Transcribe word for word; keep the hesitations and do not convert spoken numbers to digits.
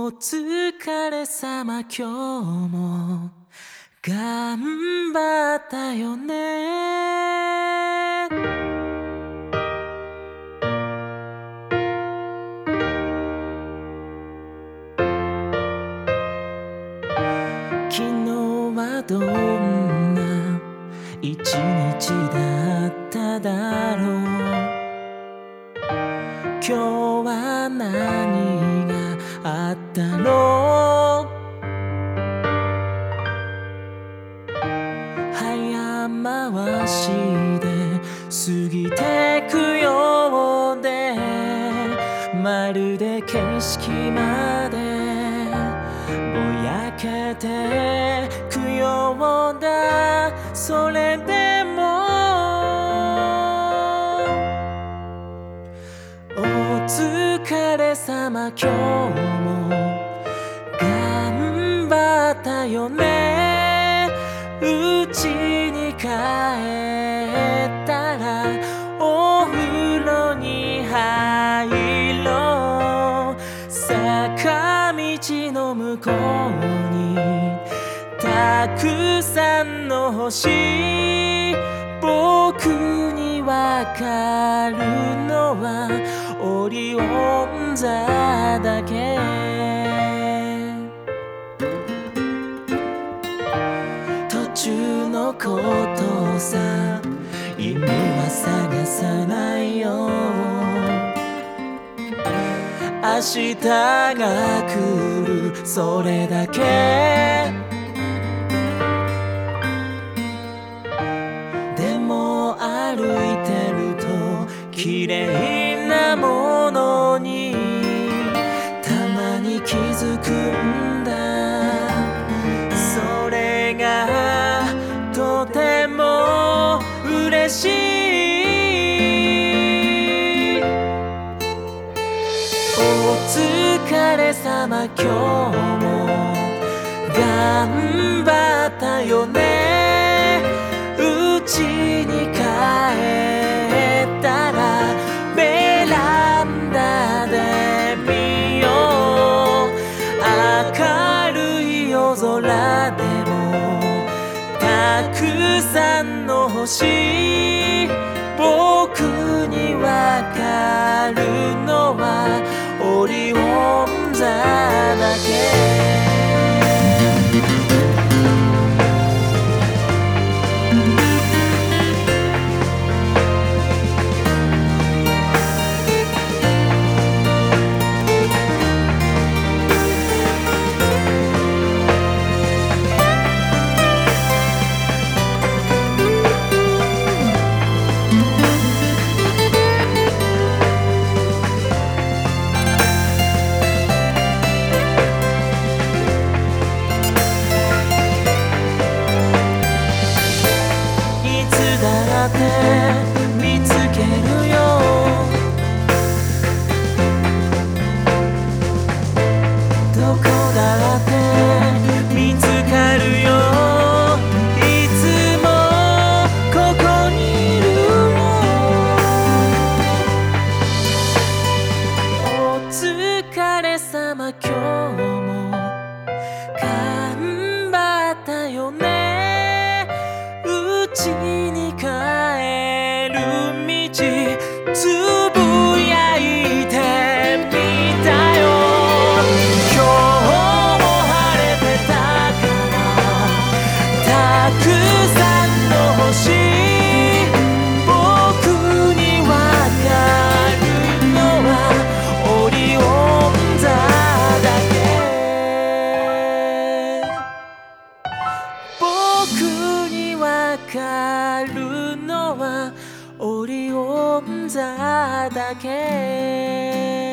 お疲れ様今日も頑張ったよね。昨日はどんな一日だっただろう。今日は何があったろう。早回しで過ぎてくようで、まるで景色までぼやけてくようだ。それでもお疲れ様今日も頑張ったよね。うちに帰ったらお風呂に入ろう。坂道の向こうにたくさんの星、僕にわかるのはオリオン座だけ。途中のことさ意味は探さないよ。明日が来るそれだけ。でも歩いてると綺麗なものにたまに気づくんだ。それがとても嬉しい。お疲れ様今日も頑張ったよね。うちに帰ったらベランダで見よう。明るい夜空でもたくさんの星、僕にわかるのはオリオン座だけ。見つけるよ。どこだって見つかるよ。いつもここにいるよ。お疲れ様今日も頑張ったよね。うちに帰る道つぶやいてみたよ。今日も晴れてたからたくさんの星、僕にわかるのはオリオン座だけ。僕にわかるのはオリオン座だけ。